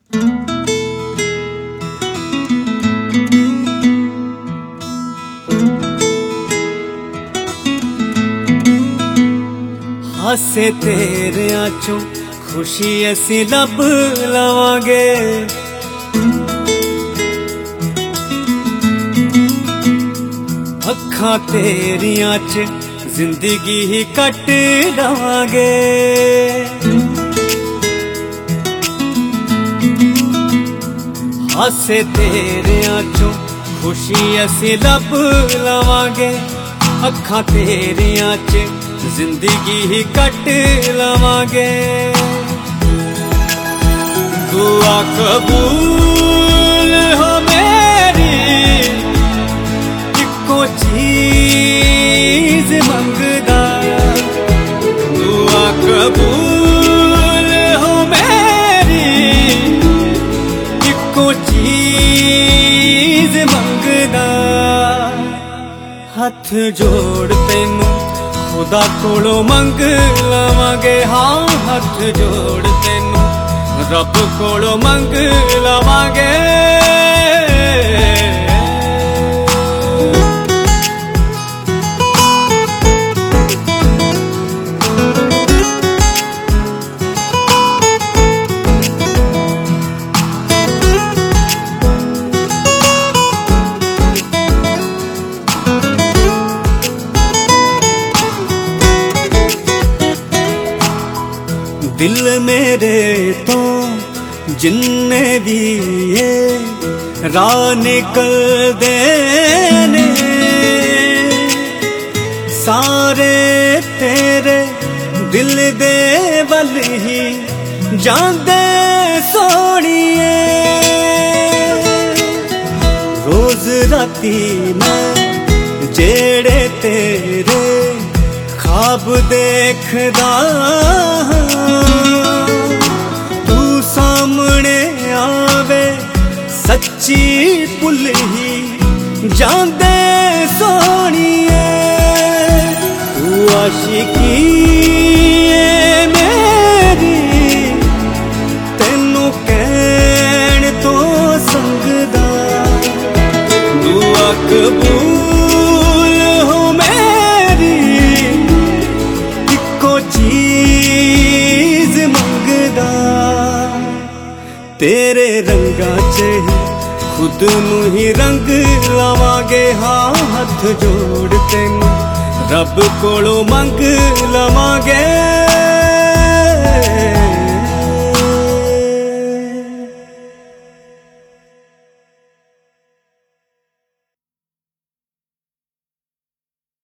हासे तेरियां चों खुशी असी लब लवांगे, अखां तेरियां च जिंदगी ही कट लवांगे। हासे तेरियां चों खुशी असी लब लवांगे, अखां तेरियां च जिंदगी ही कट लवांगे। दुआ कबूल हो मेरी, इक्को चीज मंगदा। दुआ कबूल हो मेरी, इक्को चीज मंगदा। हथ जोड़ तेनू खुदा कोलों मंग लवांगे, हाँ हथ जोड़ तेनू रब कोलों मंग लवांगे। दिल मेरे तो जिन्ने भी ये राह निकल देने, सारे तेरे दिल दे वल ही जांदे सोनिए। रोज राती मैं जेड़े तेरे ख्वाब देखदा, तू सामने आवे सच्ची पुल ही जांदे सोनिए। तू आशिकी मेरी तेनू कहण तो संगदा। दुआ कबूल हो मेरी, इक्को चीज मंगदा। तेरे रंगा च ही खुद नू ही रंग लवांगे, हाँ हथ जोड़ तेनू रब कोलों मंग लवांगे।